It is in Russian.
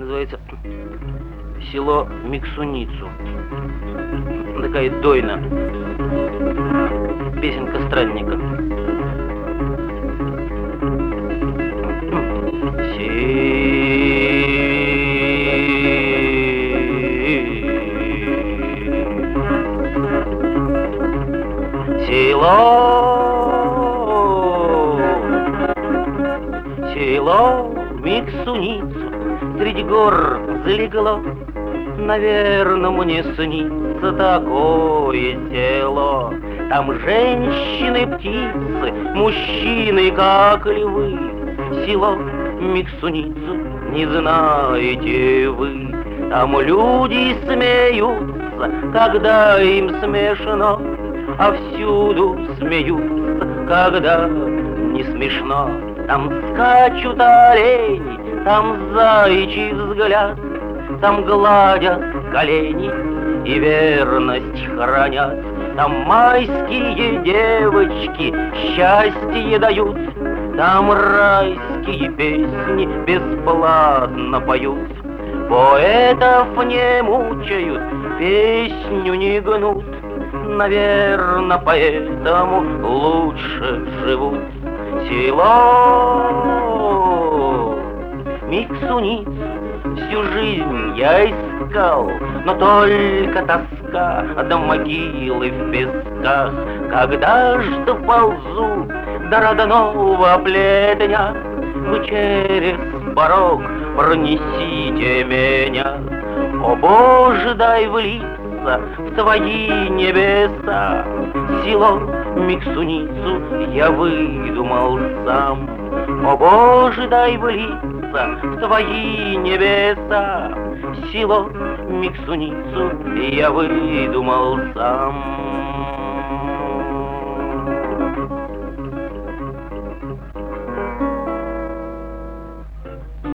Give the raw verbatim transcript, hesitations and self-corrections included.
называется село Миксуницу. Такая дойна. Песенка странника. Село, село Миксуницу среди гор залегло. Наверно, мне снится такое село. Там женщины, птицы, мужчины, как львы. Село Миксуницу не знаете вы. Там люди смеются, когда им смешно, а всюду смеются, когда не смешно. Там скачут олени, там заячий взгляд, там гладят колени и верность хранят. Там майские девочки счастье дают, там райские песни бесплатно поют. Поэтов не мучают, песню не гнут, наверно, поэтому лучше живут. Село Миксуницу всю жизнь я искал, но только тоска до могилы в песках. Когда ж доползу до родного плетня, вы через порог пронесите меня. О Боже, дай влиться в твои небеса. Село Миксуницу я выдумал сам. О Боже, дай влиться в твои небеса. Село Миксуницу я выдумал сам.